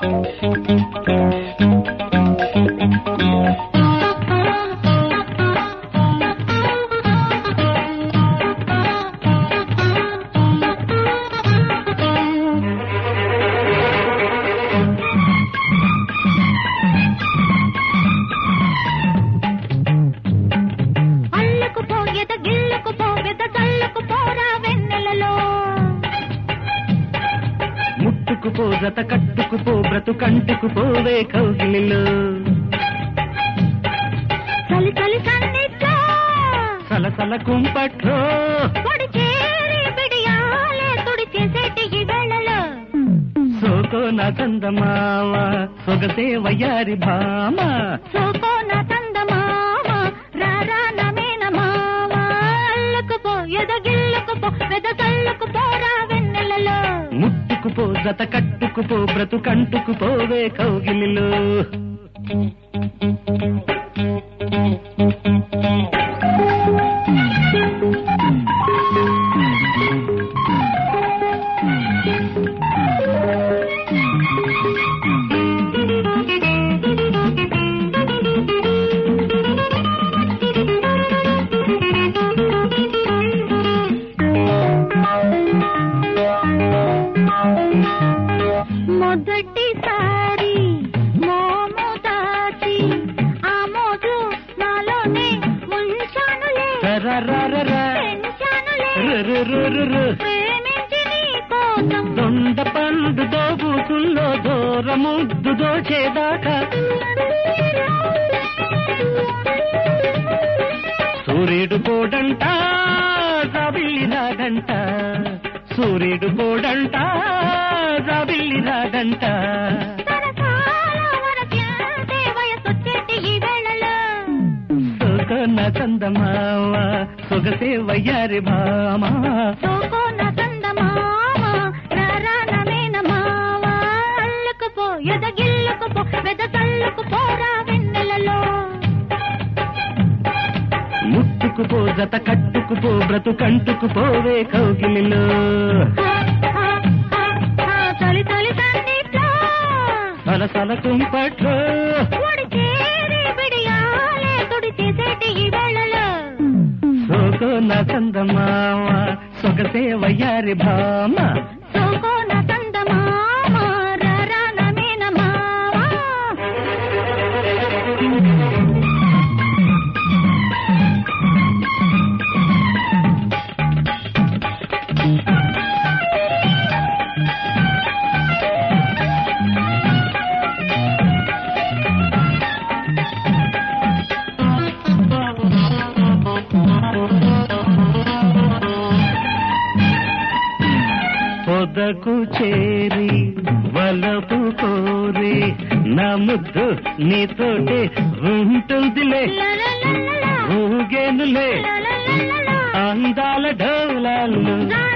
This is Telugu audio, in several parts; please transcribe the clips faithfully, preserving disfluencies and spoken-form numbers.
ముట్టుకుపో జత కట్టుకుపో బ్రతుకంటుకుపోవే కౌగిలిలో చలి చలి సన్నిట్లో సలసల కుంపట్లో పొడి చేరి బిడియాలే తుడి చేసేటి ఈ వేళలో సోకో నా చందమామ సొగసే వయ్యారి భామ సోకో నా చందమామ రారా నా మేనమామ అల్లుకుపో ఎదగిల్లుకుపో వెదకల్లుకుపోరా వెన్నెలలో ముట్టుకుపో జత కట్టుకుపో బ్రతుకంటుకుపోవే కౌగిలిలో మొదటిసారి మోము దాచి ఆ మోజు నాలోనే ఉంచానులే పెంచానులే ప్రేమించి నీ కోసం దొండ పండు దోబూతుల్లో దూరముద్దు దోచేదాకా సూర్యుడు పోడంట జాబిల్లి రాగంట సూర్యుడు పోడంట జాబిల్లి రాగంట సోకో నా చందమామ సొగసే వయ్యారి భామ సోకో నా చందమామ రారా నా మేనమామ అల్లుకుపో ఎదగిల్లుకుపో వెదకల్లుకుపోరా వెన్నెలలో ముట్టుకుపో జత కట్టుకుపో బ్రతుకంటుకుపోవే కౌగిలిలో చలి చలి సన్నిట్లో సలసల కుంపట్లో పొడి చేరి బిడియాలే తుడి చేసేటి ఈ వేళలో సోకో నా చందమామ సొగసే వయ్యారి భామ సోకో నా చందమామ రారా నా మేనమామ పొదకు చేరి వలపు కోరి నా ముద్దు నీతోటే ఉంటుందిలే ఊగేనులే అందాల డోలాలు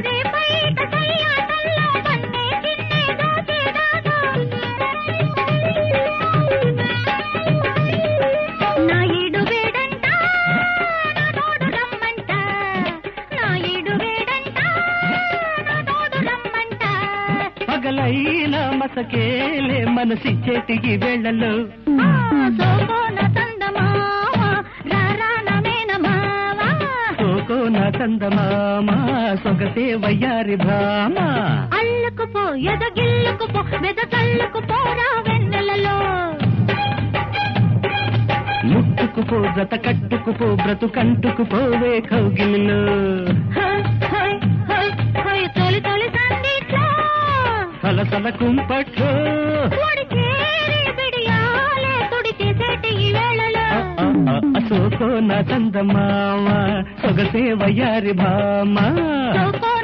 పగలైన మసకేలే మనసిచ్చేటికి వేళలో సోకో నా చందమామ రారా నా మేనమామ సోకో నా చందమామ సొగసే వయ్యారి భామ అల్లుకుపో ఎదగిల్లుకుపో వెదకల్లుకుపోరా వెన్నెలలో ముట్టుకుపో జత కట్టుకుపో బ్రతుకంటుకుపోవే కౌగిలిలో తొలి తొలి సందిట్లో సలసల కుంపట్లో పొడి చేరి బిడియాలే తుడి చేసేటి ఈ వేళలో సోకో నా చందమామ సొగసే వయ్యారి భామ సోకో